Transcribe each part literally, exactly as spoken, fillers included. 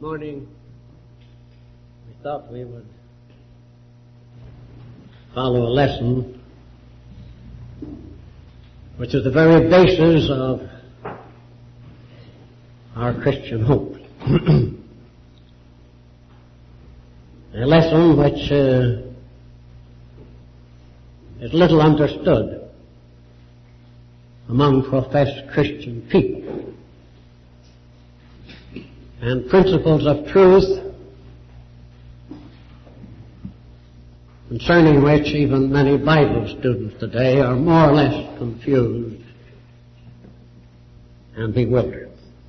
morning, we thought we would follow a lesson which is the very basis of our Christian hope. A lesson which uh, is little understood among professed Christian people, and principles of truth concerning which even many Bible students today are more or less confused and bewildered.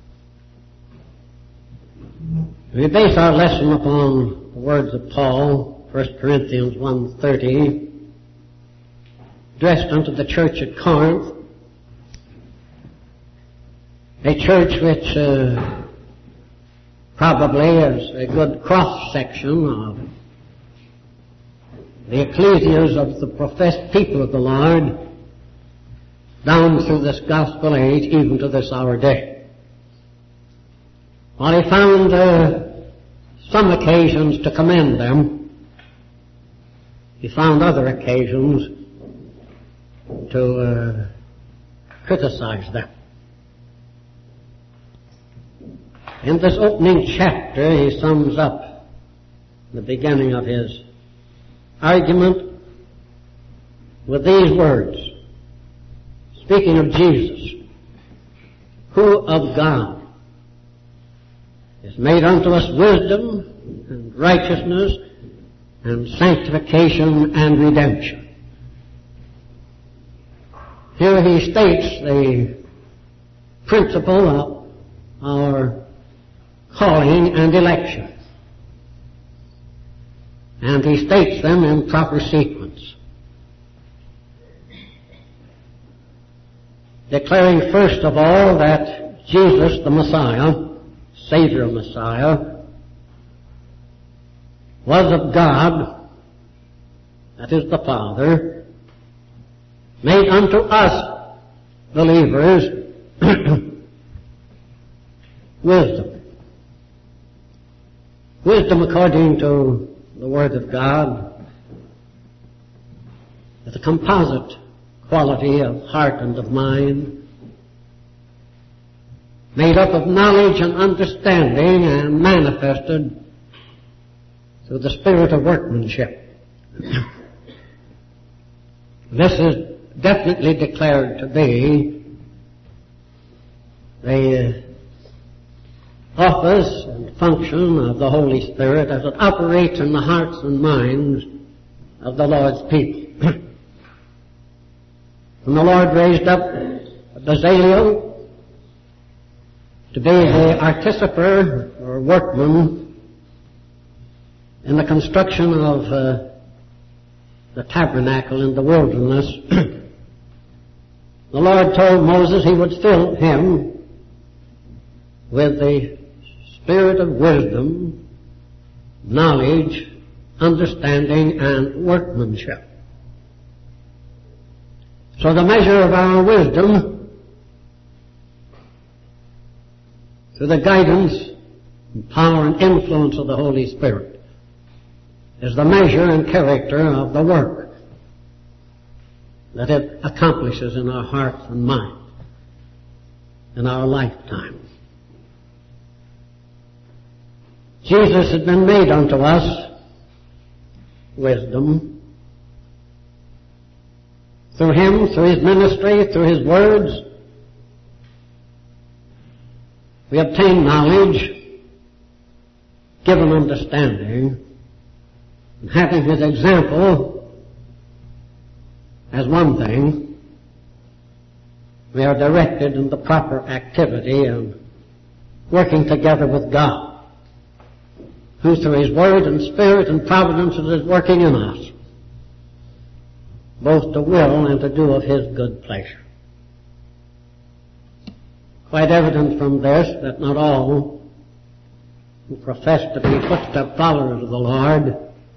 We base our lesson upon the words of Paul, First Corinthians one thirty, addressed unto the church at Corinth, a church which uh, probably is a good cross-section of the ecclesias of the professed people of the Lord down through this gospel age, even to this our day. While he found uh, some occasions to commend them, he found other occasions to uh, criticize them. In this opening chapter, he sums up the beginning of his argument with these words, speaking of Jesus, who of God is made unto us wisdom and righteousness and sanctification and redemption. Here he states the principle of our calling and election, and he states them in proper sequence, declaring first of all that Jesus the Messiah, Savior Messiah, was of God, that is the Father, made unto us believers wisdom. Wisdom, according to the Word of God, is a composite quality of heart and of mind, made up of knowledge and understanding and manifested through the spirit of workmanship. This is definitely declared to be the office and function of the Holy Spirit as it operates in the hearts and minds of the Lord's people. When the Lord raised up Bezalel to be the artificer or workman in the construction of uh, the tabernacle in the wilderness, the Lord told Moses he would fill him with the spirit of wisdom, knowledge, understanding, and workmanship. So the measure of our wisdom, through the guidance, and power, and influence of the Holy Spirit, is the measure and character of the work that it accomplishes in our hearts and minds in our lifetime. Jesus had been made unto us wisdom. Through him, through his ministry, through his words, we obtain knowledge, given understanding, and having his example as one thing, we are directed in the proper activity and working together with God, who through his word and spirit and providence is working in us, both to will and to do of his good pleasure. Quite evident from this that not all who profess to be footstep followers of the Lord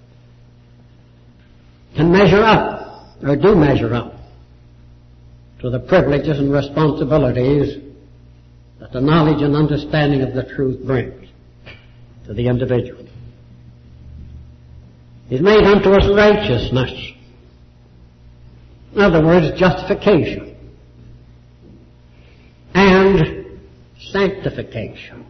can measure up, or do measure up, to the privileges and responsibilities that the knowledge and understanding of the truth brings. to the individual. He's made unto us righteousness. In other words, justification and sanctification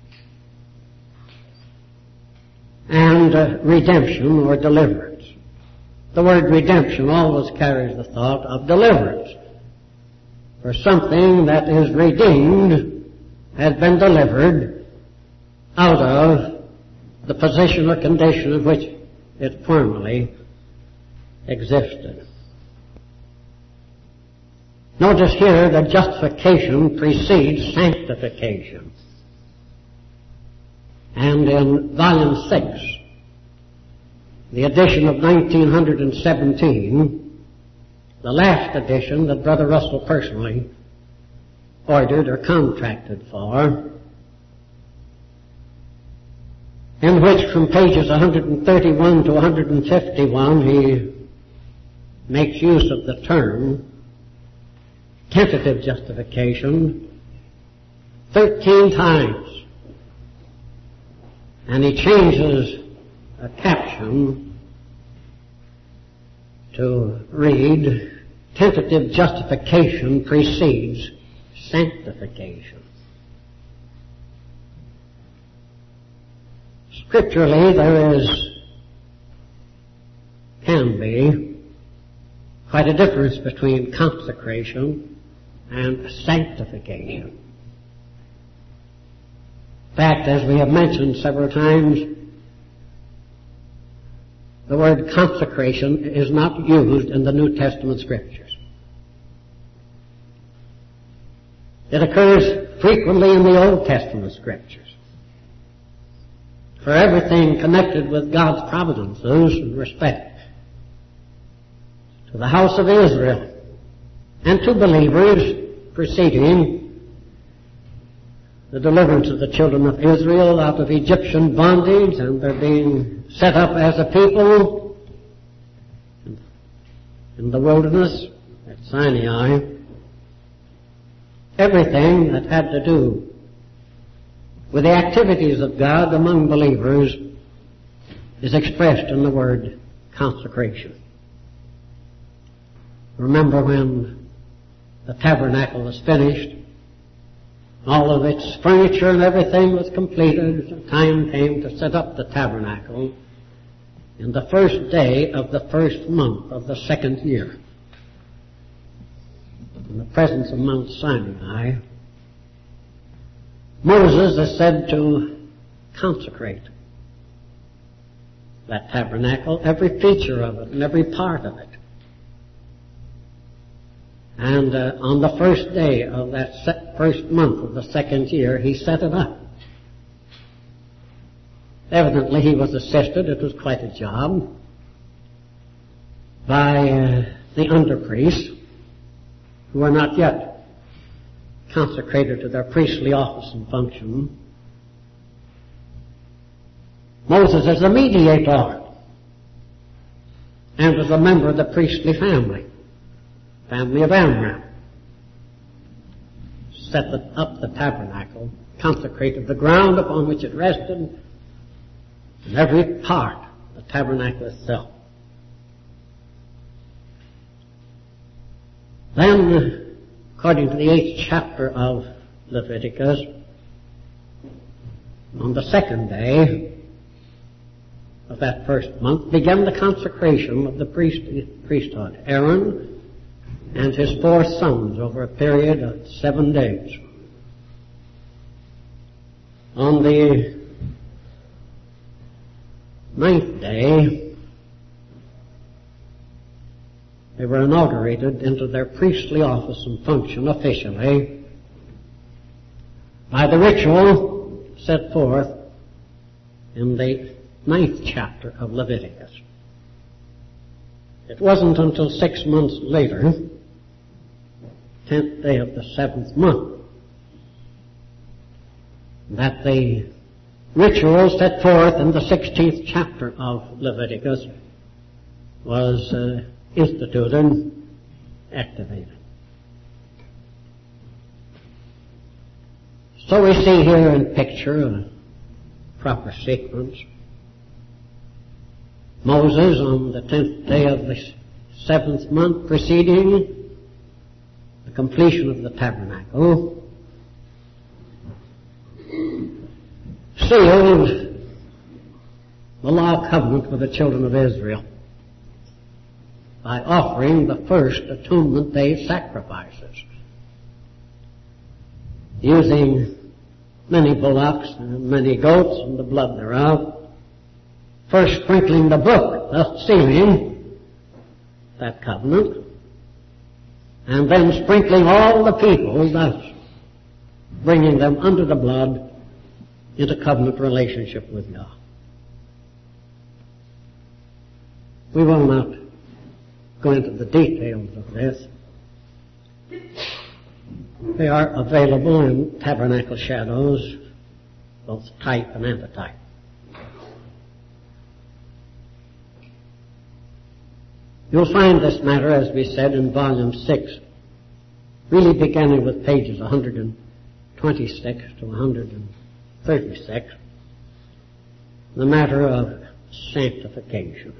and uh, redemption or deliverance. The word redemption always carries the thought of deliverance. For something that is redeemed has been delivered out of the position or condition in which it formerly existed. Notice here that justification precedes sanctification. And in volume six, the edition of nineteen seventeen, the last edition that Brother Russell personally ordered or contracted for, in which from pages one thirty-one to one fifty-one he makes use of the term tentative justification thirteen times. And he changes a caption to read, tentative justification precedes sanctification. Scripturally, there is, can be, quite a difference between consecration and sanctification. In fact, as we have mentioned several times, the word consecration is not used in the New Testament Scriptures. It occurs frequently in the Old Testament Scriptures. For everything connected with God's providences in respect to the house of Israel and to believers preceding the deliverance of the children of Israel out of Egyptian bondage and their being set up as a people in the wilderness at Sinai. Everything that had to do with the activities of God among believers is expressed in the word consecration. Remember when the tabernacle was finished, all of its furniture and everything was completed, the time came to set up the tabernacle in the first day of the first month of the second year, in the presence of Mount Sinai. Moses is said to consecrate that tabernacle, every feature of it and every part of it. And uh, on the first day of that se- first month of the second year, he set it up. Evidently he was assisted, it was quite a job, by uh, the underpriests, who were not yet consecrated to their priestly office and function. Moses is the mediator and was a member of the priestly family. Family of Amram, set the, up the tabernacle, consecrated the ground upon which it rested, and every part of the tabernacle itself. Then, according to the eighth chapter of Leviticus, on the second day of that first month, began the consecration of the priest, priesthood. Aaron and his four sons over a period of seven days. On the ninth day, they were inaugurated into their priestly office and function officially by the ritual set forth in the ninth chapter of Leviticus. It wasn't until six months later, tenth day of the seventh month, that the ritual set forth in the sixteenth chapter of Leviticus was uh, instituted and activated. So we see here in picture a proper sequence. Moses, on the tenth day of the seventh month preceding the completion of the tabernacle, sealed the law covenant with the children of Israel by offering the first atonement day sacrifices, using many bullocks and many goats and the blood thereof, first sprinkling the book, thus sealing that covenant, and then sprinkling all the people, thus bringing them under the blood into covenant relationship with God. We will not go into the details of this. They are available in Tabernacle Shadows, both type and antitype. You'll find this matter, as we said, in Volume six, really beginning with pages one hundred twenty-six to one hundred thirty-six, the matter of sanctification.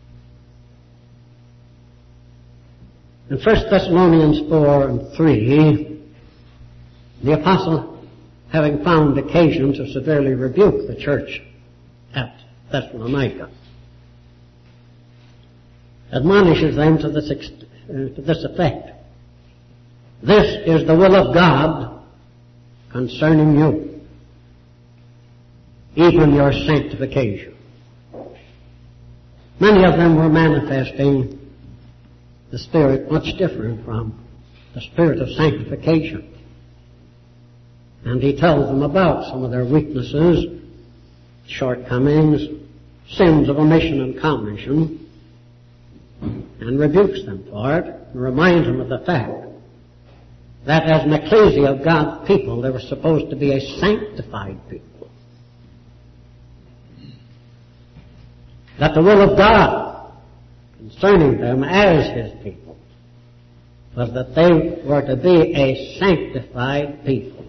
In First Thessalonians four and three, the apostle, having found occasion to severely rebuke the church at Thessalonica, admonishes them to this, ex- uh, to this effect: "This is the will of God concerning you, even your sanctification." Many of them were manifesting the Spirit much different from the Spirit of sanctification. And he tells them about some of their weaknesses, shortcomings, sins of omission and commission, and rebukes them for it, and reminds them of the fact that as an ecclesia of God's people, they were supposed to be a sanctified people. That the will of God concerning them as His people was that they were to be a sanctified people.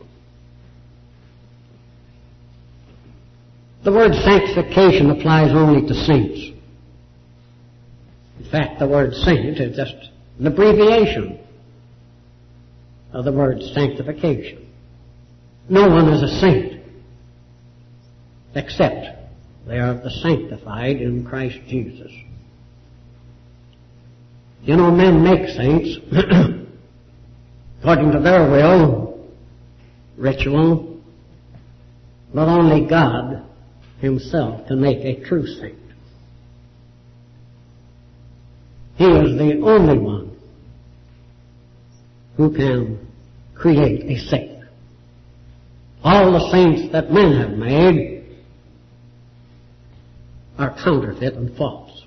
The word sanctification applies only to saints. In fact, the word saint is just an abbreviation of the word sanctification. No one is a saint except they are the sanctified in Christ Jesus. You know, men make saints according to their will, ritual, but only God Himself can make a true saint. He is the only one who can create a saint. All the saints that men have made are counterfeit and false.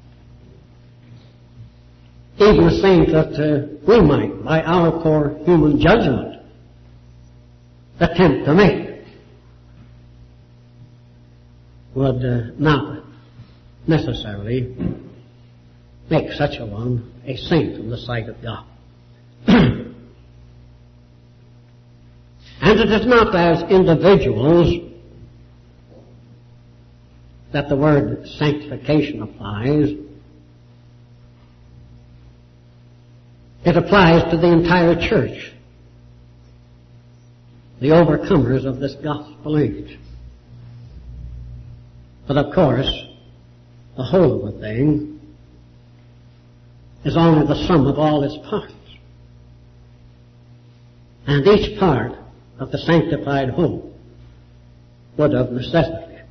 Even a saint that uh, we might, by our poor human judgment, attempt to make would uh, not necessarily make such a one a saint in the sight of God. And it is not as individuals that the word sanctification applies. It applies to the entire church, the overcomers of this gospel age. But of course, the whole of the thing is only the sum of all its parts. And each part of the sanctified whole would of necessity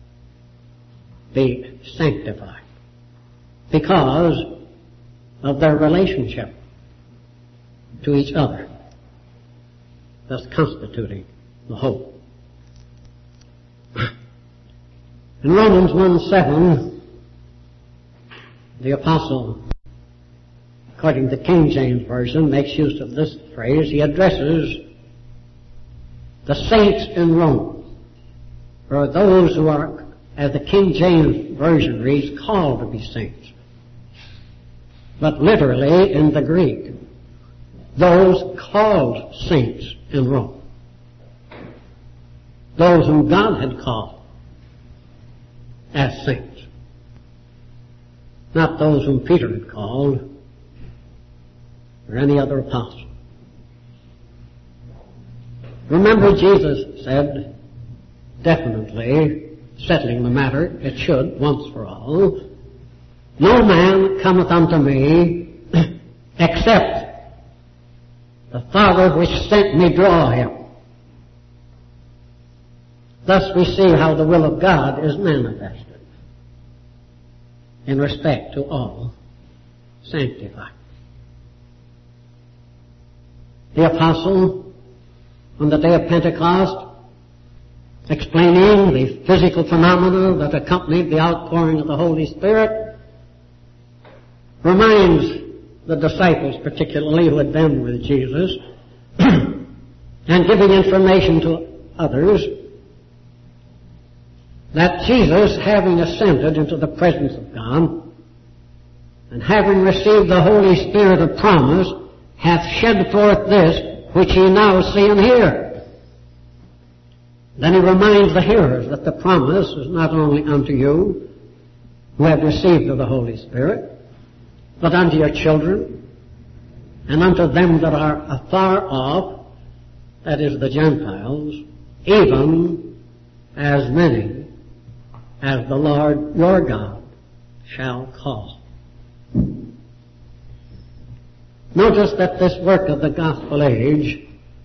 be sanctified because of their relationship to each other, thus constituting the whole. In Romans one seven, the apostle, according to the King James Version, makes use of this phrase. He addresses the saints in Rome, or those who are, as the King James Version reads, called to be saints. But literally in the Greek, those called saints in Rome. Those whom God had called as saints. Not those whom Peter had called, or any other apostle. Remember, Jesus said, definitely, settling the matter, it should, once for all, no man cometh unto me except the Father which sent me draw him. Thus we see how the will of God is manifested in respect to all sanctified. The apostle, on the day of Pentecost, explaining the physical phenomena that accompanied the outpouring of the Holy Spirit, reminds the disciples, particularly who had been with Jesus, and giving information to others, that Jesus, having ascended into the presence of God, and having received the Holy Spirit of promise, hath shed forth this which ye now see and hear. Then he reminds the hearers that the promise is not only unto you who have received of the Holy Spirit, but unto your children, and unto them that are afar off, that is, the Gentiles, even as many as the Lord your God shall call. Notice that this work of the gospel age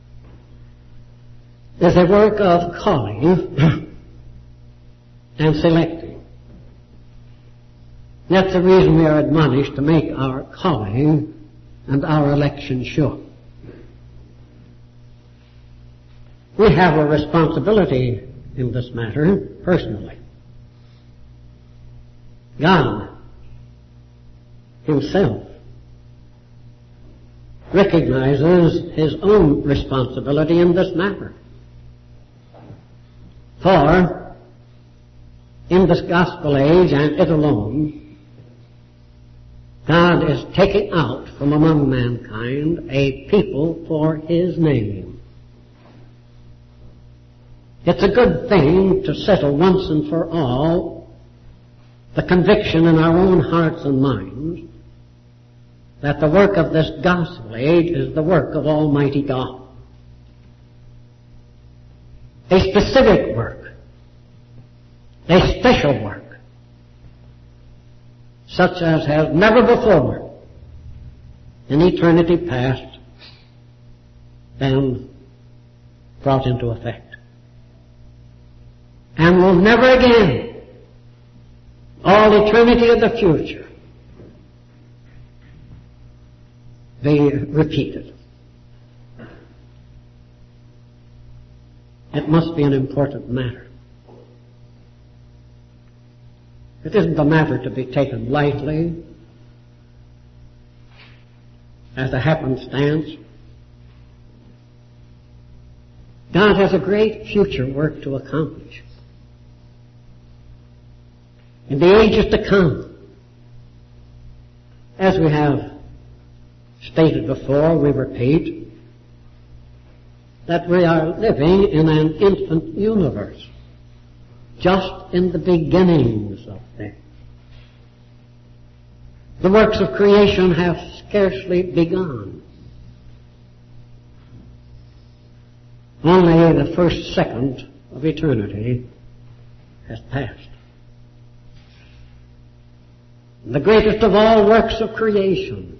is a work of calling and selecting. That's the reason we are admonished to make our calling and our election sure. We have a responsibility in this matter personally. God Himself recognizes His own responsibility in this matter. For in this gospel age, and it alone, God is taking out from among mankind a people for His name. It's a good thing to settle once and for all the conviction in our own hearts and minds that the work of this gospel age is the work of Almighty God. A specific work, a special work, such as has never before in eternity past been brought into effect, and will never again, all eternity of the future, be repeated. It must be an important matter. It isn't a matter to be taken lightly as a happenstance. God has a great future work to accomplish. In the ages to come, as we have stated before, we repeat that we are living in an infant universe, just in the beginnings of things. The works of creation have scarcely begun. Only the first second of eternity has passed. The greatest of all works of creation,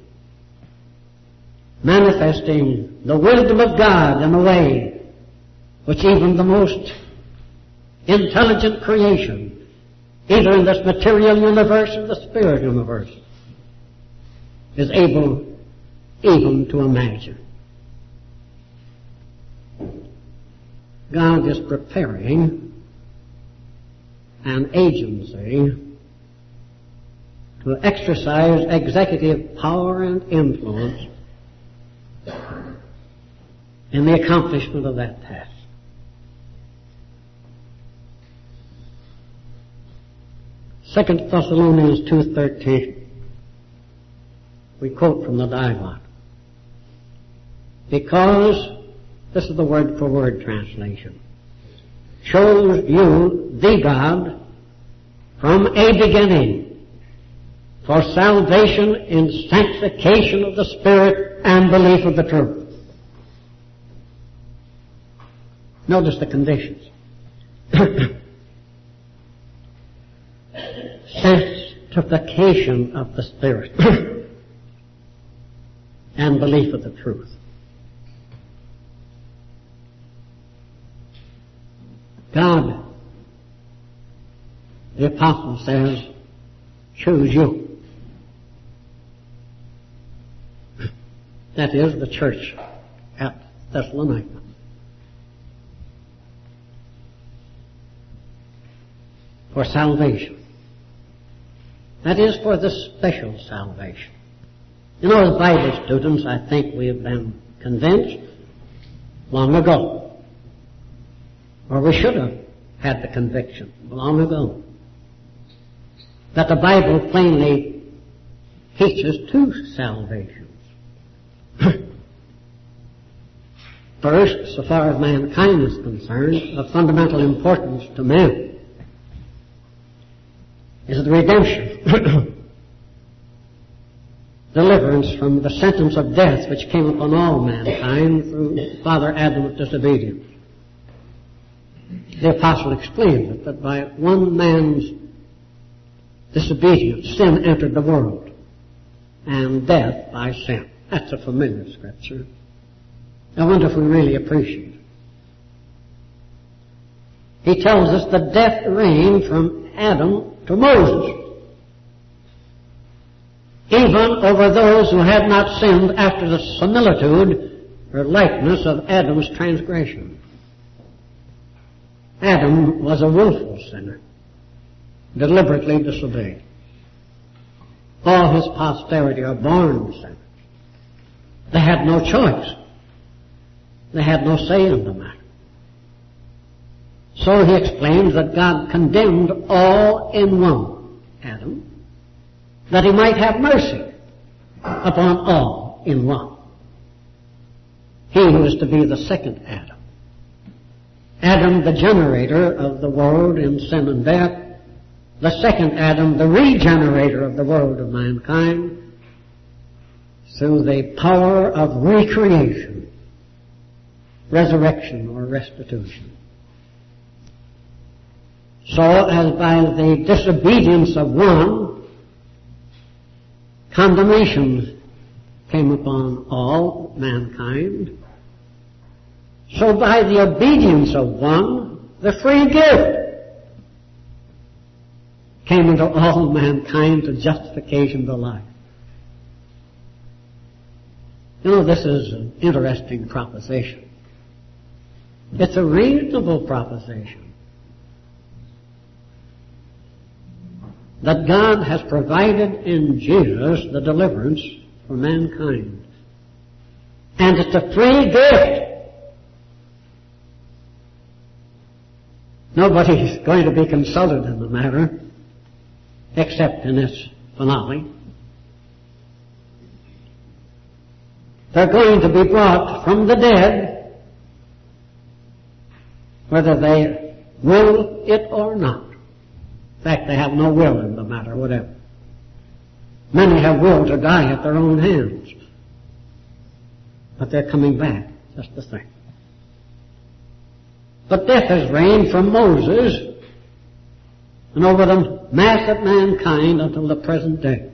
manifesting the wisdom of God in a way which even the most intelligent creation, either in this material universe or the spirit universe, is able even to imagine. God is preparing an agency to exercise executive power and influence in the accomplishment of that task. Second Thessalonians two thirteen, we quote from the dialogue. Because, this is the word for word translation, shows you the God from a beginning for salvation in sanctification of the Spirit and belief of the truth. Notice the conditions. Sanctification of the Spirit and belief of the truth. God, the apostle says, choose you. That is the church at Thessalonica. For salvation. That is for the special salvation. You know, as Bible students, I think we have been convinced long ago, or we should have had the conviction long ago, that the Bible plainly teaches two salvations. First, so far as mankind is concerned, of fundamental importance to men is the redemption, deliverance from the sentence of death which came upon all mankind through Father Adam's disobedience. The apostle explains it, that by one man's disobedience, sin entered the world, and death by sin. That's a familiar scripture. I wonder if we really appreciate it. He tells us that death reigned from Adam to Moses, even over those who had not sinned after the similitude or likeness of Adam's transgression. Adam was a willful sinner, deliberately disobeyed. All his posterity are born sinners. They had no choice. They had no say in the matter. So he explains that God condemned all in one, Adam, that he might have mercy upon all in one. He who is to be the second Adam. Adam, the generator of the world in sin and death. The second Adam, the regenerator of the world of mankind through the power of recreation, resurrection or restitution. So as by the disobedience of one, condemnation came upon all mankind, so by the obedience of one, the free gift came into all mankind to justification of the life. You know, this is an interesting proposition. It's a reasonable proposition. That God has provided in Jesus the deliverance for mankind. And it's a free gift. Nobody's going to be consulted in the matter, except in its finale. They're going to be brought from the dead, whether they will it or not. In fact, they have no will in the matter, whatever. Many have will to die at their own hands. But they're coming back, just the same. But death has reigned from Moses and over the mass of mankind until the present day.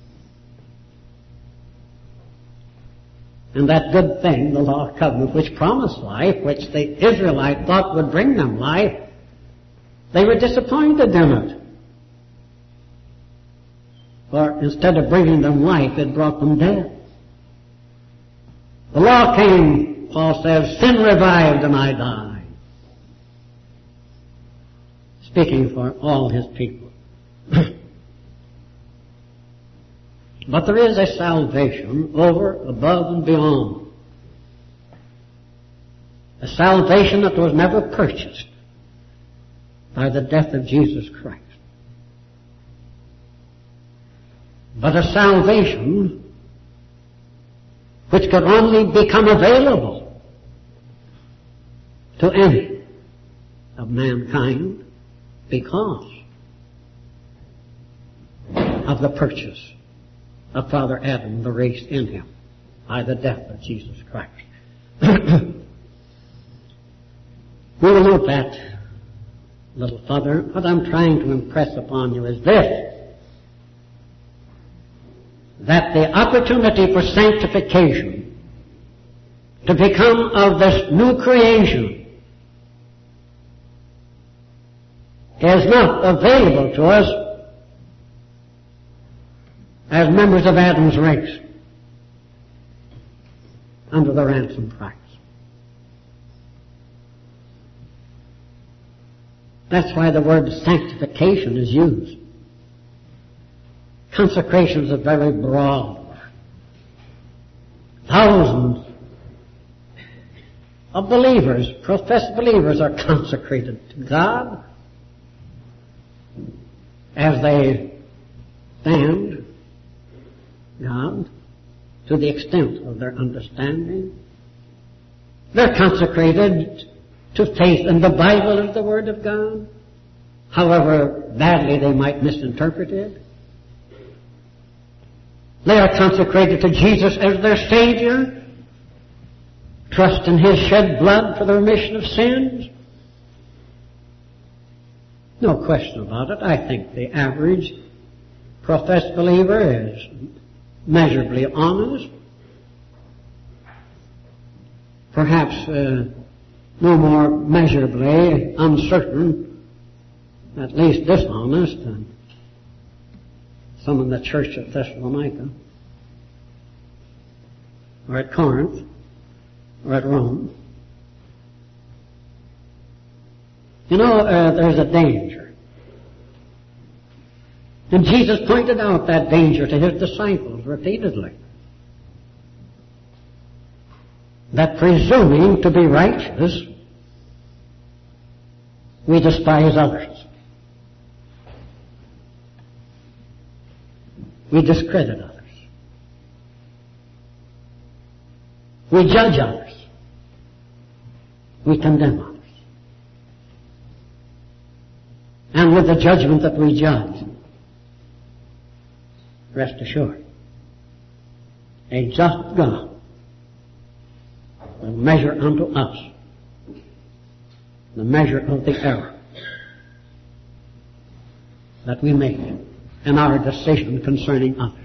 And that good thing, the law of covenant, which promised life, which the Israelite thought would bring them life, they were disappointed in it. For instead of bringing them life, it brought them death. The law came, Paul says, sin revived and I died. Speaking for all his people. But there is a salvation over, above, and beyond. A salvation that was never purchased by the death of Jesus Christ. But a salvation which could only become available to any of mankind because of the purchase of Father Adam, the race in him, by the death of Jesus Christ. We will note that a little further. What I'm trying to impress upon you is this, that the opportunity for sanctification, to become of this new creation, is not available to us as members of Adam's race under the ransom price. That's why the word sanctification is used. Consecration is a very broad word. Thousands of believers, professed believers, are consecrated to God as they stand God to the extent of their understanding. They're consecrated to faith in the Bible and the Word of God, however badly they might misinterpret it. They are consecrated to Jesus as their Savior, trust in His shed blood for the remission of sins. No question about it. I think the average professed believer is measurably honest, perhaps uh, no more measurably uncertain, at least dishonest, than some in the church at Thessalonica, or at Corinth, or at Rome. You know, uh, there's a danger. And Jesus pointed out that danger to His disciples repeatedly. That presuming to be righteous, we despise others. We discredit others. We judge others. We condemn others. And with the judgment that we judge, rest assured, a just God will measure unto us the measure of the error that we make in our decision concerning others.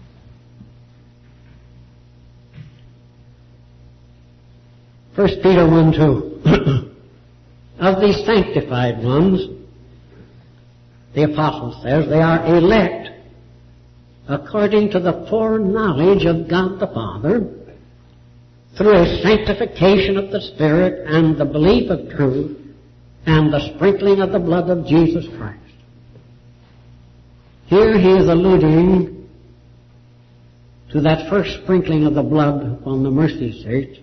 First Peter one two. Of these sanctified ones, the apostle says, they are elect according to the foreknowledge of God the Father, through a sanctification of the Spirit and the belief of truth and the sprinkling of the blood of Jesus Christ. Here he is alluding to that first sprinkling of the blood upon the mercy seat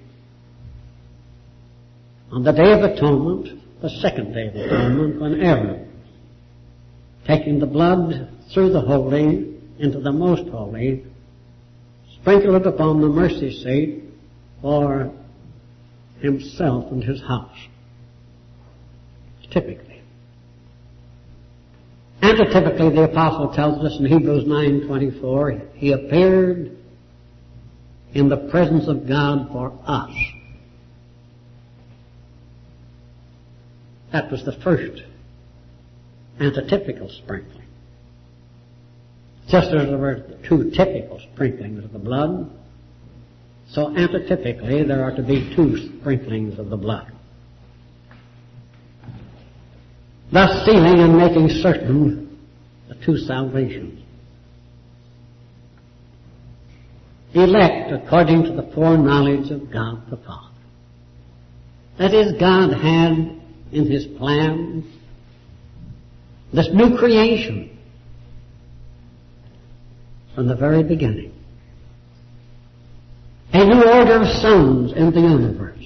on the Day of Atonement, the second Day of Atonement, when Aaron, taking the blood through the holy into the most holy, sprinkled it upon the mercy seat for himself and his house. Typically. Antitypically, the apostle tells us in Hebrews nine twenty-four, he appeared in the presence of God for us. That was the first antitypical sprinkling. Just as there were two typical sprinklings of the blood, so antitypically there are to be two sprinklings of the blood. Thus sealing and making certain the two salvations. Elect according to the foreknowledge of God the Father. That is, God had in His plan this new creation from the very beginning. A new order of sons in the universe.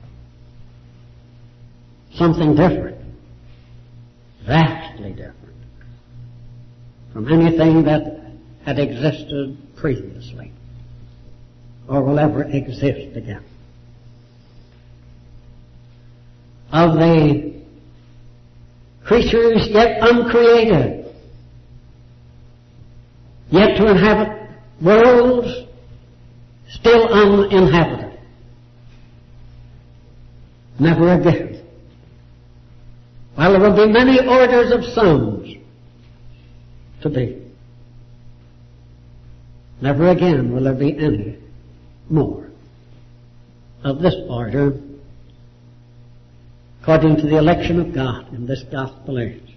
Something different. Vastly different from anything that had existed previously or will ever exist again. Of the creatures yet uncreated, yet to inhabit worlds still uninhabited. Never again. While there will be many orders of sounds to be, never again will there be any more of this order according to the election of God in this gospel age.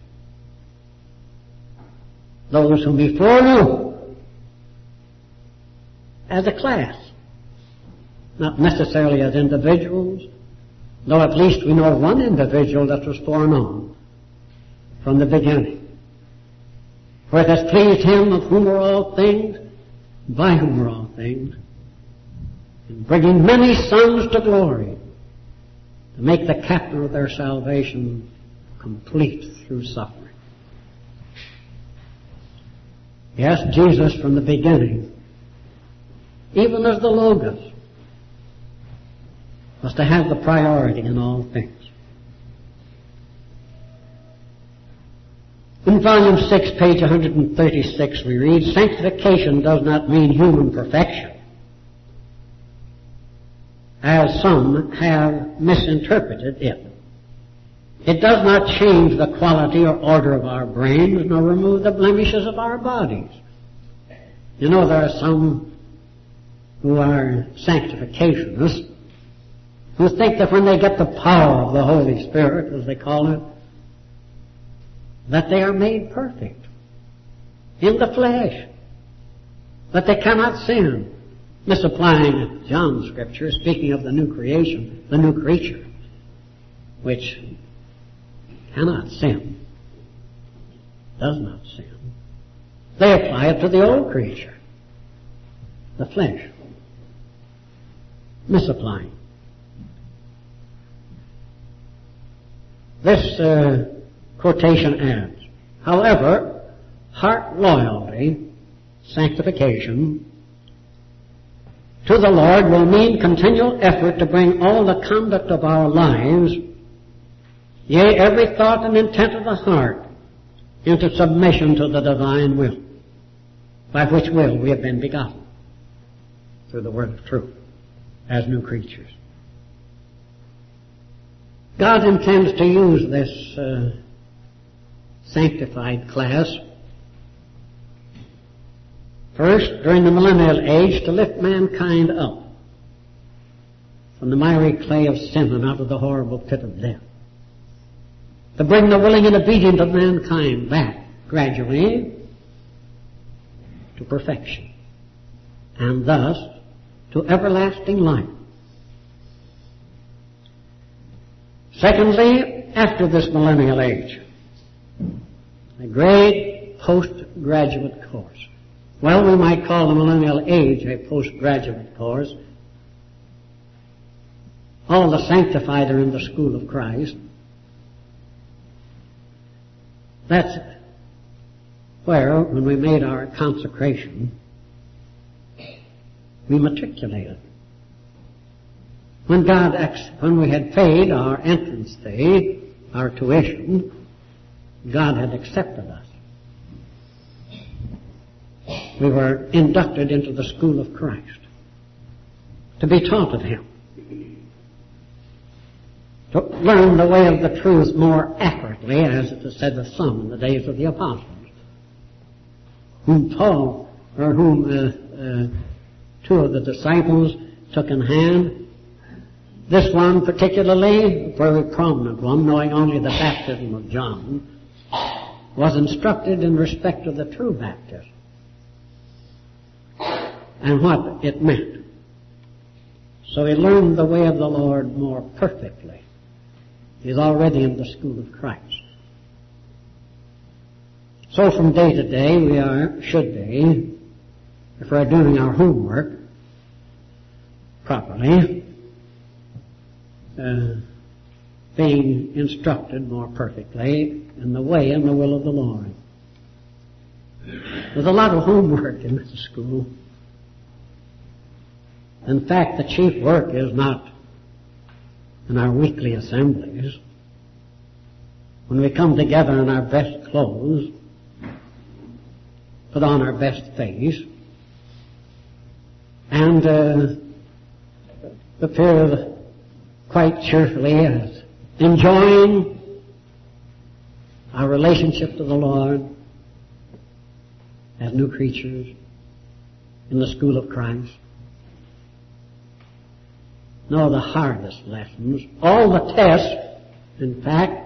Those whom He foreknew as a class, not necessarily as individuals, though at least we know of one individual that was foreknown from the beginning. For it has pleased Him of whom are all things, by whom are all things, in bringing many sons to glory, to make the captain of their salvation complete through suffering. Yes, Jesus from the beginning, even as the Logos, was to have the priority in all things. In volume six, page one thirty-six, we read, sanctification does not mean human perfection, as some have misinterpreted it. It does not change the quality or order of our brains, nor remove the blemishes of our bodies. You know, there are some who are sanctificationists who think that when they get the power of the Holy Spirit, as they call it, that they are made perfect in the flesh, that they cannot sin, misapplying John's scripture, speaking of the new creation, the new creature, which cannot sin, does not sin. They apply it to the old creature, the flesh, misapplying. This uh, quotation adds, however, heart loyalty, sanctification, to the Lord will mean continual effort to bring all the conduct of our lives, yea, every thought and intent of the heart, into submission to the divine will, by which will we have been begotten through the word of truth as new creatures. God intends to use this uh, sanctified class first during the millennial age to lift mankind up from the miry clay of sin and out of the horrible pit of death, to bring the willing and obedient of mankind back gradually to perfection, and thus to everlasting life. Secondly, after this millennial age, a great postgraduate course. Well, we might call the millennial age a postgraduate course. All the sanctified are in the school of Christ. That's where, when we made our consecration, we matriculated. When God, when we had paid our entrance fee, our tuition, God had accepted us. We were inducted into the school of Christ to be taught of Him, to learn the way of the truth more accurately, as it is said of some in the days of the apostles, whom Paul, or whom uh, uh, two of the disciples took in hand. This one particularly, a very prominent one, knowing only the baptism of John, was instructed in respect of the true baptism and what it meant. So he learned the way of the Lord more perfectly. He's already in the school of Christ. So from day to day we are, should be, if we're doing our homework properly, Uh, being instructed more perfectly in the way and the will of the Lord. There's a lot of homework in this school. In fact, the chief work is not in our weekly assemblies, when we come together in our best clothes, put on our best face and uh, appear quite cheerfully as enjoying our relationship to the Lord as new creatures in the school of Christ. No, the hardest lessons, all the tests, in fact,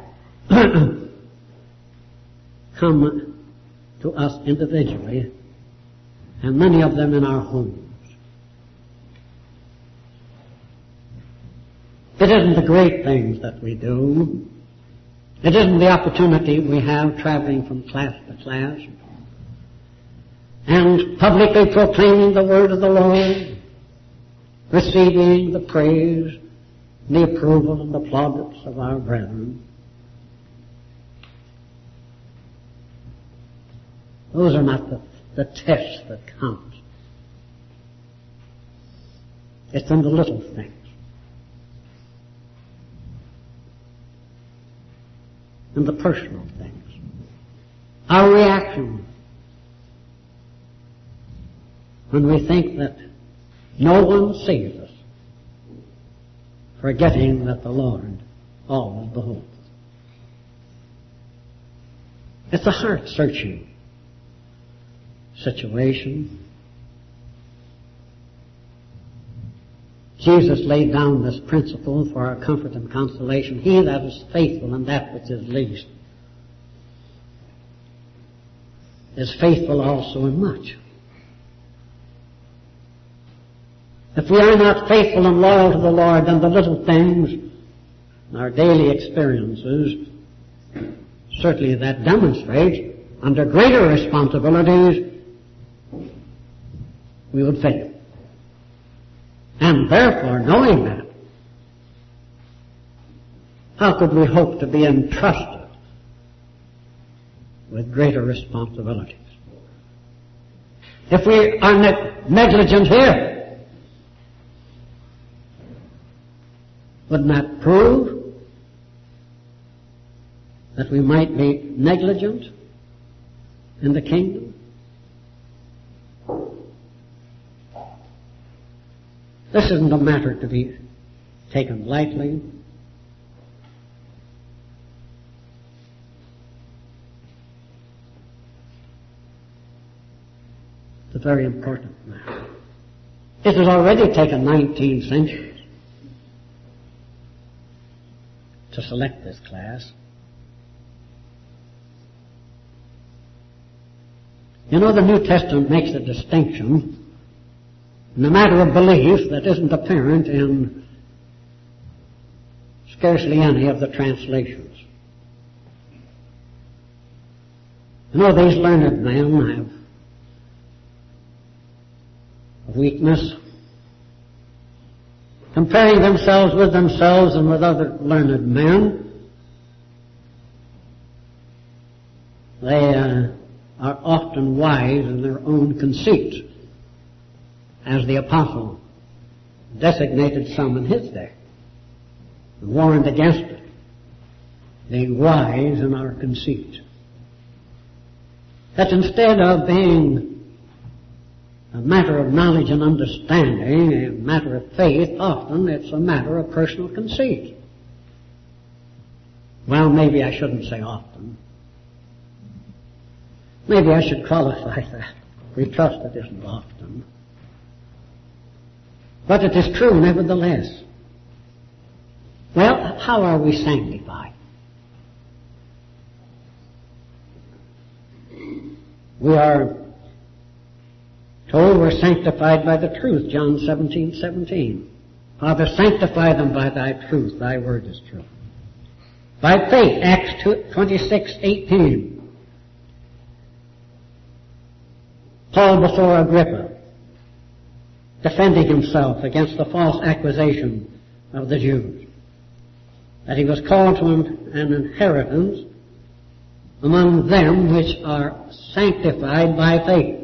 come to us individually, and many of them in our homes. It isn't the great things that we do. It isn't the opportunity we have traveling from class to class and publicly proclaiming the word of the Lord, receiving the praise, the approval, and the plaudits of our brethren. Those are not the, the tests that count. It's in the little things. In the personal things. Our reaction when we think that no one sees us, forgetting that the Lord always beholds. It's a heart-searching situation. Jesus laid down this principle for our comfort and consolation. He that is faithful in that which is least is faithful also in much. If we are not faithful and loyal to the Lord, then the little things, our daily experiences, certainly that demonstrates under greater responsibilities, we would fail. And therefore, knowing that, how could we hope to be entrusted with greater responsibilities? If we are ne- negligent here, wouldn't that prove that we might be negligent in the kingdom? This isn't a matter to be taken lightly. It's a very important matter. It has already taken nineteen centuries to select this class. You know, the New Testament makes a distinction in a matter of belief that isn't apparent in scarcely any of the translations. You know, these learned men have a weakness, comparing themselves with themselves and with other learned men. They uh, are often wise in their own conceit, as the apostle designated some in his day and warned against it, being wise in our conceit. That instead of being a matter of knowledge and understanding, a matter of faith, often it's a matter of personal conceit. Well, maybe I shouldn't say often. Maybe I should qualify that. We trust it isn't often. But it is true nevertheless. Well, how are we sanctified? We are told we're sanctified by the truth, John seventeen seventeen. Father, sanctify them by thy truth. Thy word is true. By faith, Acts twenty-six eighteen. Paul before Agrippa, defending himself against the false accusation of the Jews, that he was called to an inheritance among them which are sanctified by faith.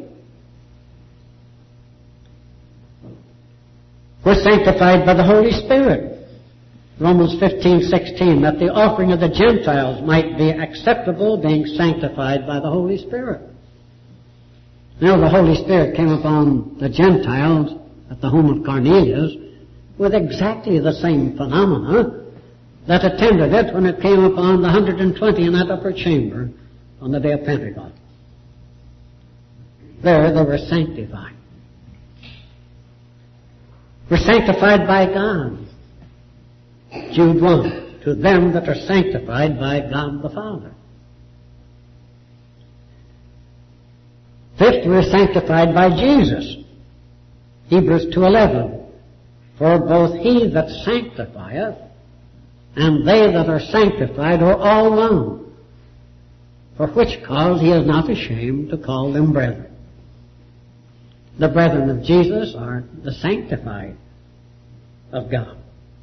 We're sanctified by the Holy Spirit. Romans fifteen sixteen, that the offering of the Gentiles might be acceptable, being sanctified by the Holy Spirit. You know, the Holy Spirit came upon the Gentiles at the home of Cornelius with exactly the same phenomena that attended it when it came upon the one hundred twenty in that upper chamber on the day of Pentecost. There they were sanctified. We're sanctified by God. Jude one, to them that are sanctified by God the Father. Fifth, we're sanctified by Jesus. Hebrews two eleven, for both he that sanctifieth and they that are sanctified are all one, for which cause he is not ashamed to call them brethren. The brethren of Jesus are the sanctified of God.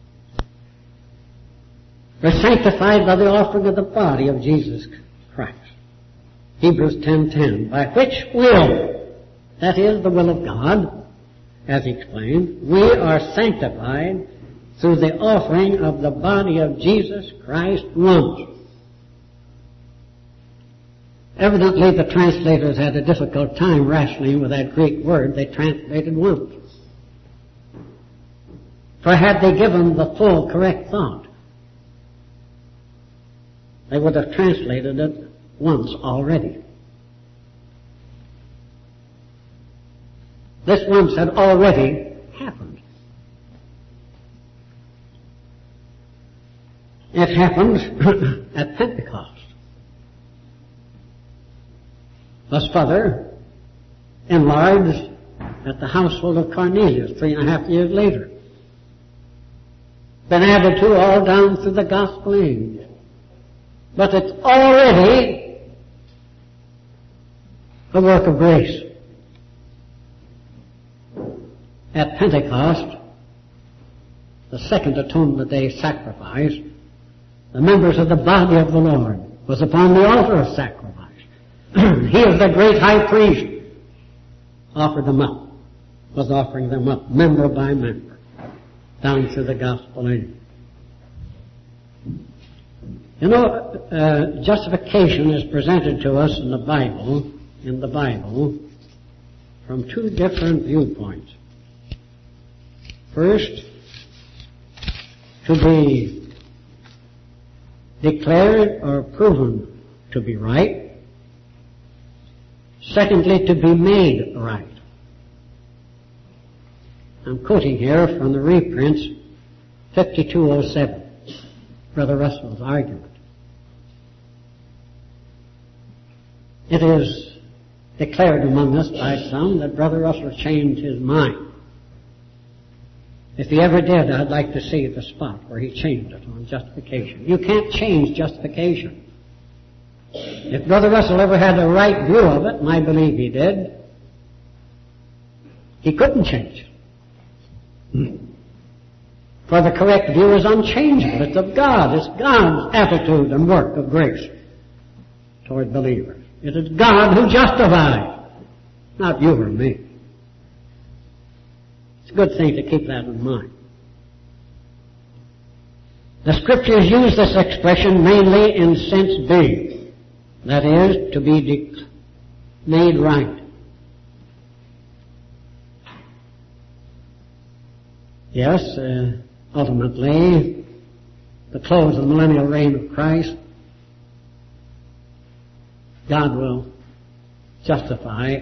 We're sanctified by the offering of the body of Jesus Christ. Hebrews ten ten, by which will, that is the will of God, as he explained, we are sanctified through the offering of the body of Jesus Christ once. Evidently the translators had a difficult time wrestling with that Greek word they translated once. For had they given the full correct thought, they would have translated it once already. This once had already happened. It happened at Pentecost. Thus further enlarged at the household of Cornelius three and a half years later. Been added to all down through the gospel age. But it's already a work of grace. At Pentecost, the second atonement day sacrifice, the members of the body of the Lord was upon the altar of sacrifice. He is the great high priest. Offered them up. Was offering them up, member by member, down through the gospel age. You know, uh, justification is presented to us in the Bible, in the Bible, from two different viewpoints. First, to be declared or proven to be right. Secondly, to be made right. I'm quoting here from the reprints fifty-two oh seven, Brother Russell's argument. It is declared among us by some that Brother Russell changed his mind. If he ever did, I'd like to see the spot where he changed it on justification. You can't change justification. If Brother Russell ever had a right view of it, and I believe he did, he couldn't change it. For the correct view is unchangeable. It's of God. It's God's attitude and work of grace toward believers. It is God who justifies, not you or me. It's a good thing to keep that in mind. The Scriptures use this expression mainly in sense B. That is, to be de- made right. Yes, uh, ultimately, the close of the millennial reign of Christ, God will justify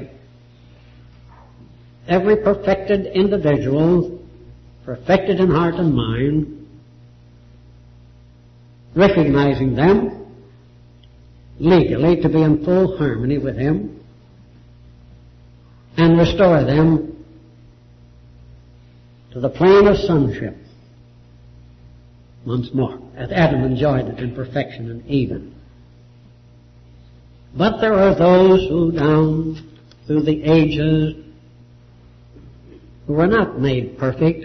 every perfected individual, perfected in heart and mind, recognizing them legally to be in full harmony with Him, and restore them to the plane of sonship once more, as Adam enjoyed it in perfection in Eden. But there are those who down through the ages who were not made perfect,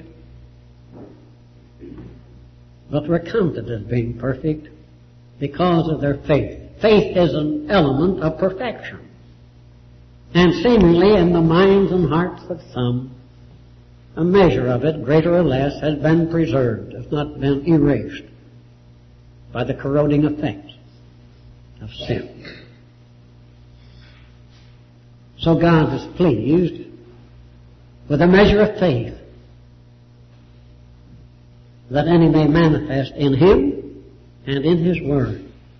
but were counted as being perfect because of their faith. Faith is an element of perfection. And seemingly in the minds and hearts of some, a measure of it, greater or less, has been preserved, has not been erased by the corroding effects of sin. So God is pleased with a measure of faith, that any may manifest in Him and in His Word.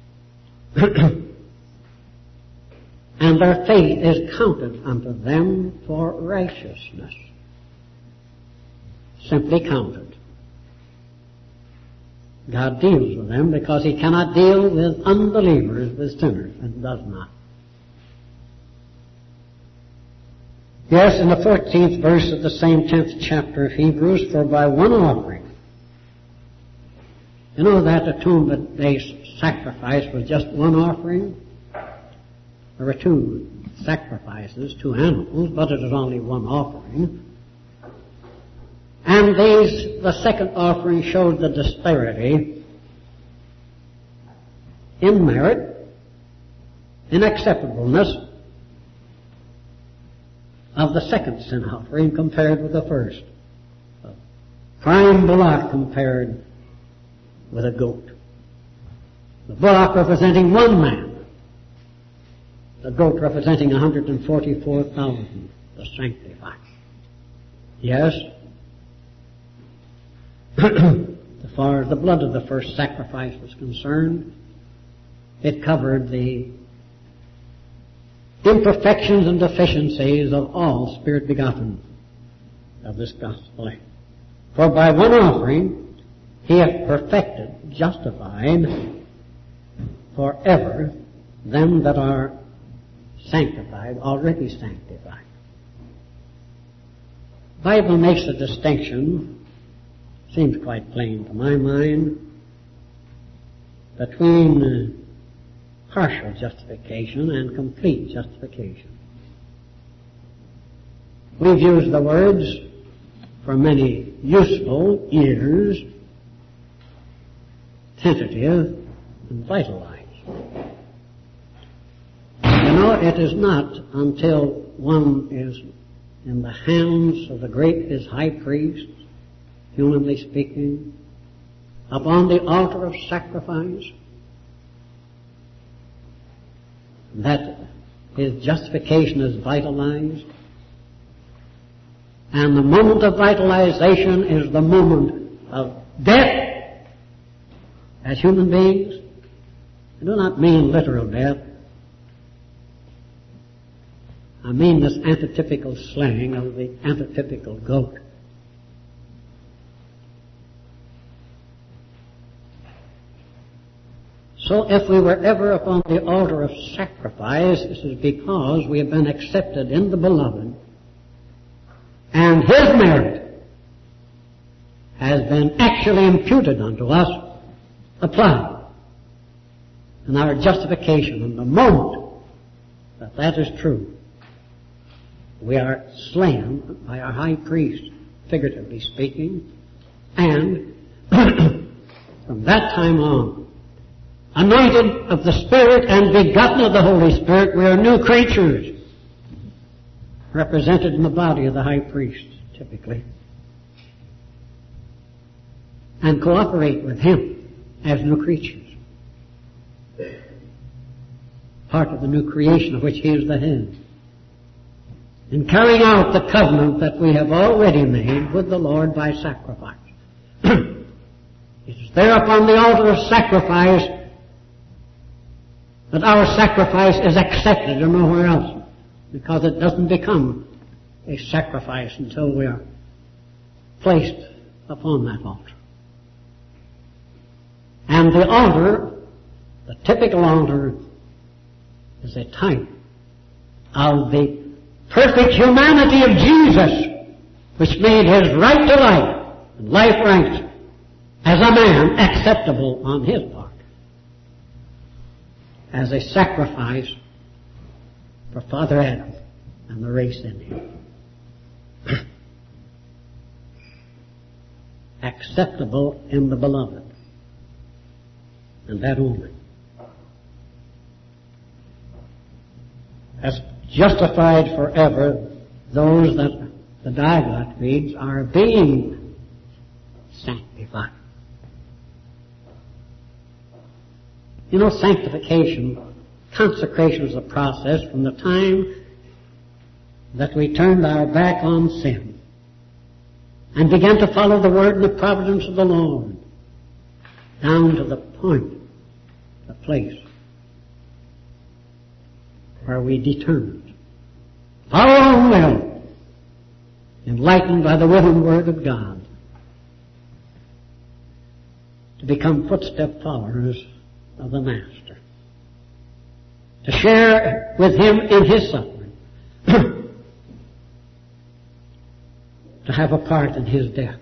And their faith is counted unto them for righteousness. Simply counted. God deals with them because He cannot deal with unbelievers, with sinners, and does not. Yes, in the fourteenth verse of the same tenth chapter of Hebrews, for by one offering, you know that atonement-based sacrifice was just one offering? There were two sacrifices, two animals, but it was only one offering. And these, the second offering showed the disparity in merit, in acceptableness of the second sin offering compared with the first. A prime bullock compared with a goat. The bullock representing one man. The goat representing one hundred forty-four thousand, the sanctified. Yes. As far as the blood of the first sacrifice was concerned, it covered the imperfections and deficiencies of all spirit begotten of this gospel. For by one offering He hath perfected, justified forever them that are sanctified, already sanctified. The Bible makes a distinction, seems quite plain to my mind, between uh, partial justification and complete justification. We've used the words for many useful years, tentative and vitalized. You know, it is not until one is in the hands of the great, His high priest, humanly speaking, upon the altar of sacrifice, that his justification is vitalized. And the moment of vitalization is the moment of death as human beings. I do not mean literal death. I mean this antitypical slaying of the antitypical goat. So if we were ever upon the altar of sacrifice, this is because we have been accepted in the Beloved, and His merit has been actually imputed unto us, applied. And our justification, in the moment that that is true, we are slain by our high priest, figuratively speaking, and from that time on, anointed of the Spirit and begotten of the Holy Spirit, we are new creatures, represented in the body of the high priest, typically, and cooperate with Him as new creatures. Part of the new creation of which He is the head. In carrying out the covenant that we have already made with the Lord by sacrifice. It is there upon the altar of sacrifice that our sacrifice is accepted and nowhere else, because it doesn't become a sacrifice until we are placed upon that altar. And the altar, the typical altar, is a type of the perfect humanity of Jesus, which made His right to life and life right as a man acceptable on His part, as a sacrifice for Father Adam and the race in him. Acceptable in the Beloved, and that only. As justified forever, those that the Diaglott reads are being sanctified. You know, sanctification, consecration is a process from the time that we turned our back on sin and began to follow the word and the providence of the Lord down to the point, the place where we determined, follow our own will, enlightened by the will and word of God, to become footstep followers of the Master, to share with Him in His suffering, to have a part in His death.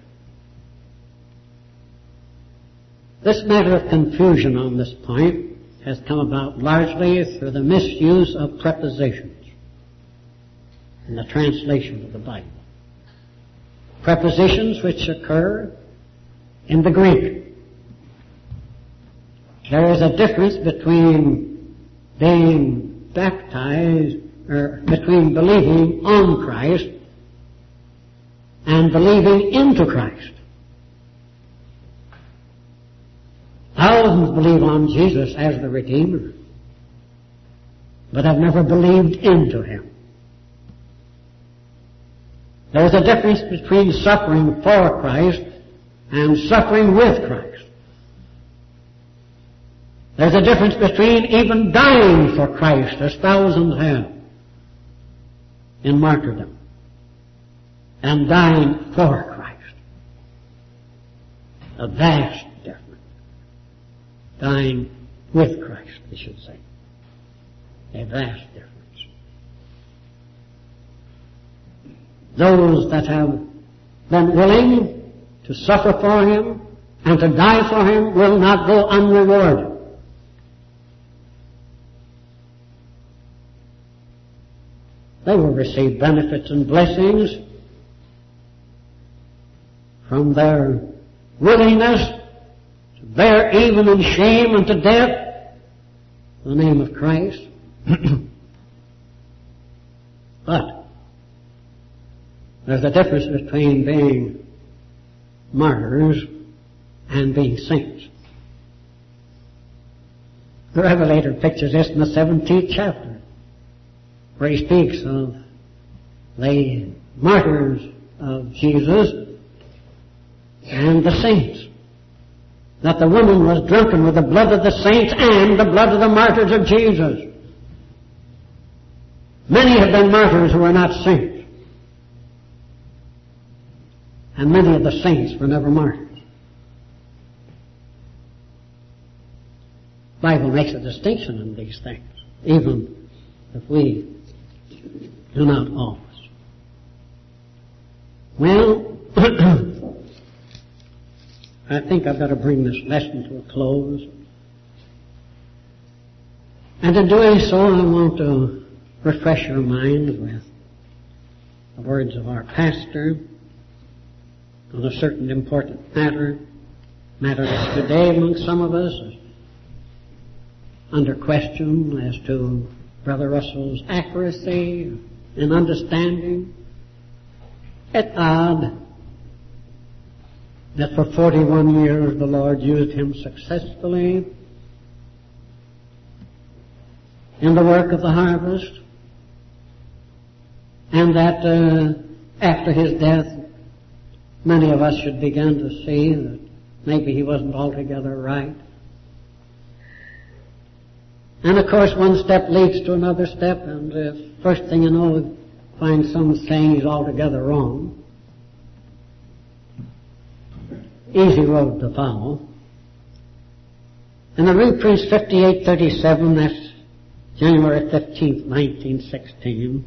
This matter of confusion on this point has come about largely through the misuse of prepositions in the translation of the Bible. Prepositions which occur in the Greek. There is a difference between being baptized, or between believing on Christ and believing into Christ. Thousands believe on Jesus as the Redeemer, but have never believed into Him. There is a difference between suffering for Christ and suffering with Christ. There's a difference between even dying for Christ, as thousands have in martyrdom, and dying for Christ. A vast difference. Dying with Christ, we should say. A vast difference. Those that have been willing to suffer for Him and to die for Him will not go unrewarded. They will receive benefits and blessings from their willingness to bear even in shame and to death the name of Christ. But there's a difference between being martyrs and being saints. The Revelator pictures this in the seventeenth chapter, where he speaks of the martyrs of Jesus and the saints. That the woman was drunken with the blood of the saints and the blood of the martyrs of Jesus. Many have been martyrs who are not saints. And many of the saints were never martyrs. The Bible makes a distinction in these things, even if we do not always. Well, I think I've got to bring this lesson to a close. And in doing so, I want to refresh your mind with the words of our pastor on a certain important matter, matter that today among some of us is under question as to Brother Russell's accuracy and understanding. It's odd that for forty-one years the Lord used him successfully in the work of the harvest, and that uh, after his death many of us should begin to see that maybe he wasn't altogether right. And of course one step leads to another step, and uh, first thing you know, we find some saying he's altogether wrong. Easy road to follow. In the reprints fifty-eight thirty-seven, that's January fifteenth, nineteen sixteen,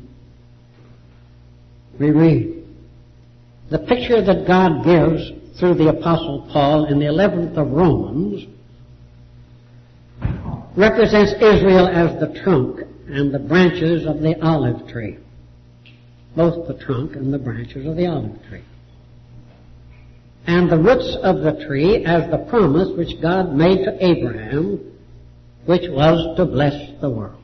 we read, the picture that God gives through the Apostle Paul in the eleventh of Romans represents Israel as the trunk and the branches of the olive tree. Both the trunk and the branches of the olive tree. And the roots of the tree as the promise which God made to Abraham, which was to bless the world.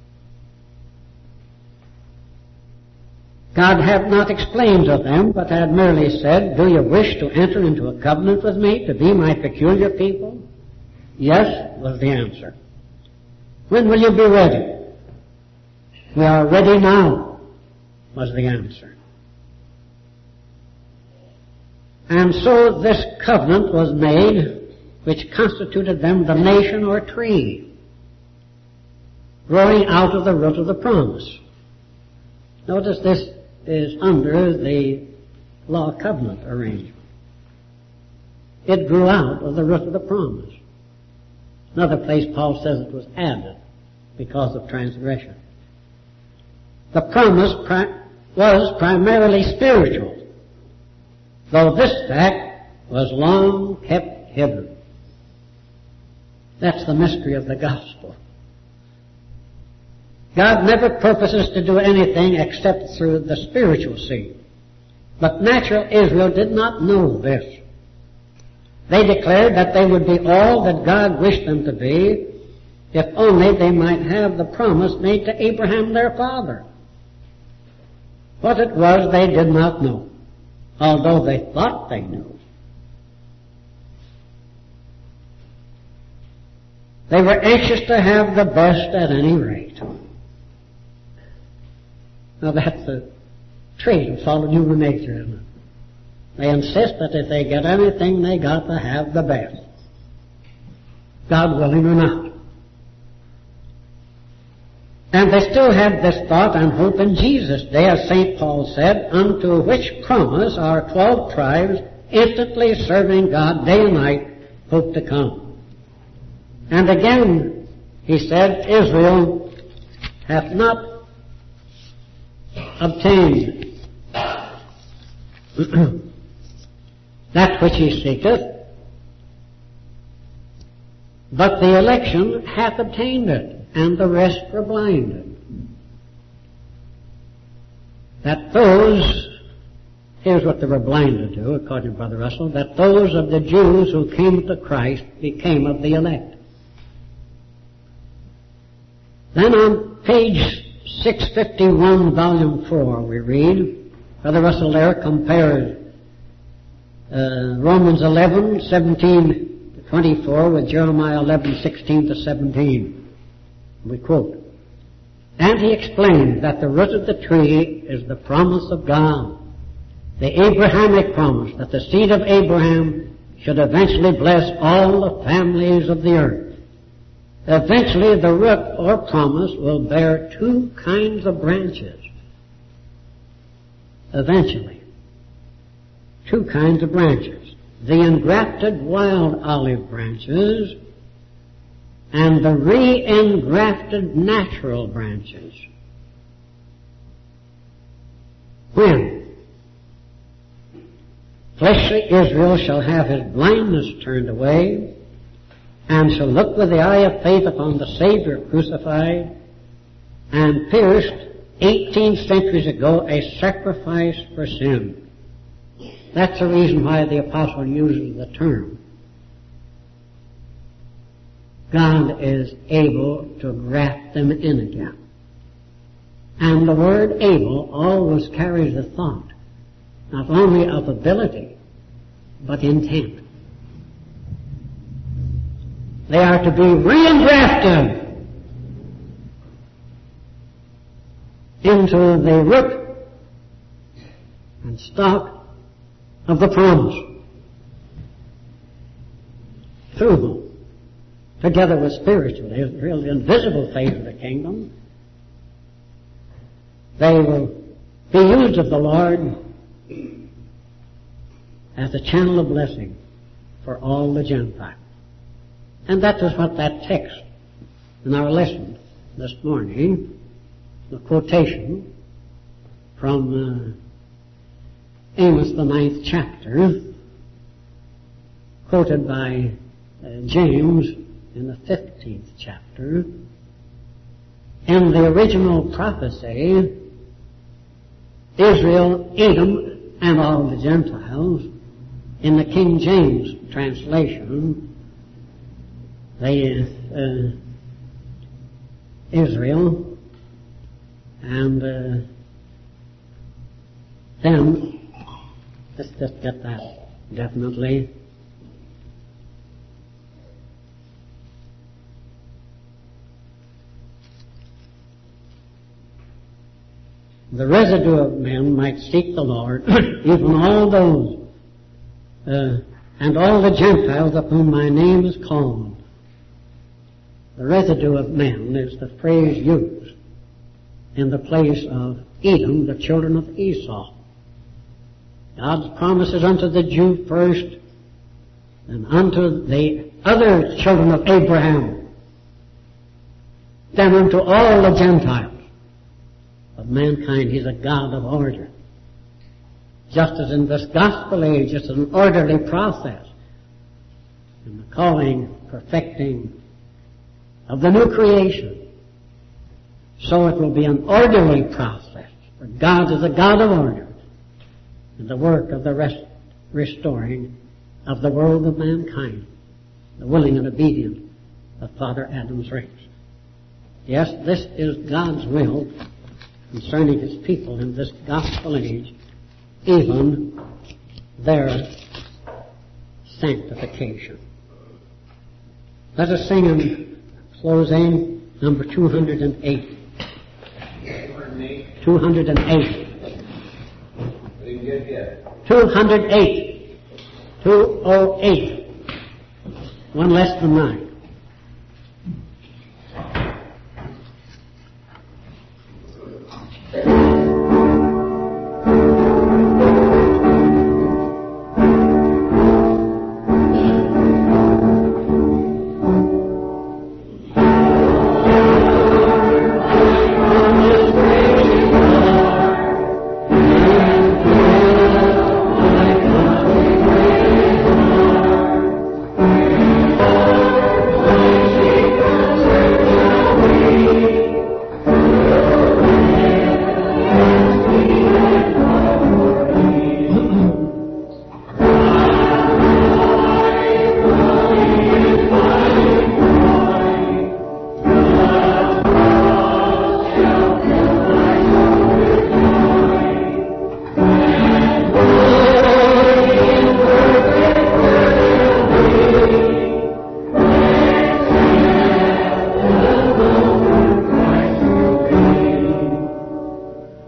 God had not explained to them, but had merely said, do you wish to enter into a covenant with me, to be my peculiar people? Yes, was the answer. When will you be ready? We are ready now. was the answer. And so this covenant was made, which constituted them the nation or tree, growing out of the root of the promise. Notice this is under the law covenant arrangement. It grew out of the root of the promise. Another place Paul says it was added because of transgression. The promise pri- was primarily spiritual, though this fact was long kept hidden. That's the mystery of the gospel. God never purposes to do anything except through the spiritual seed. But natural Israel did not know this. They declared that they would be all that God wished them to be if only they might have the promise made to Abraham their father. What it was they did not know, although they thought they knew. They were anxious to have the best at any rate. Now that's a trait of fallen human nature, isn't it? They insist that if they get anything, they got to have the best, God willing or not. And they still had this thought and hope in Jesus' day, as Saint Paul said, unto which promise our twelve tribes, instantly serving God day and night, hope to come. And again, he said, Israel hath not obtained that which he seeketh, but the election hath obtained it, and the rest were blinded. That those, here's what they were blinded to, according to Brother Russell, that those of the Jews who came to Christ became of the elect. Then on page six fifty-one, volume four, we read, Brother Russell there compares uh, Romans eleven, seventeen to twenty-four with Jeremiah eleven, sixteen to seventeen. We quote, and he explained that the root of the tree is the promise of God, the Abrahamic promise that the seed of Abraham should eventually bless all the families of the earth. Eventually the root or promise will bear two kinds of branches. Eventually. Two kinds of branches. The engrafted wild olive branches and the re-engrafted natural branches. When fleshly Israel shall have his blindness turned away, and shall look with the eye of faith upon the Savior crucified, and pierced eighteen centuries ago a sacrifice for sin. That's the reason why the apostle uses the term. God is able to graft them in again. And the word able always carries the thought, not only of ability, but intent. They are to be re-engrafted into the root and stock of the promise, through whom, together with spiritual Israel, the invisible faith of the kingdom, they will be used of the Lord as a channel of blessing for all the Gentiles. And that is what that text in our lesson this morning, the quotation from uh, Amos, the ninth chapter, quoted by uh, James in the fifteenth chapter. In the original prophecy, Israel, Edom, and all the Gentiles, in the King James translation, they, uh, Israel, and uh, then, let's just get that definitely. the residue of men might seek the Lord, even all those, uh, and all the Gentiles of whom my name is called. The residue of men is the phrase used in the place of Edom, the children of Esau. God's promises unto the Jew first, and unto the other children of Abraham, then unto all the Gentiles of mankind. He's a God of order. Just as in this gospel age, it's an orderly process in the calling, perfecting of the new creation, so it will be an orderly process. For God is a God of order in the work of the rest, restoring of the world of mankind, the willing and obedient of Father Adam's race. Yes, this is God's will concerning His people in this gospel age, even their sanctification. Let us sing in closing number two hundred eight. two hundred eight. two hundred eight. two oh eight. One less than nine.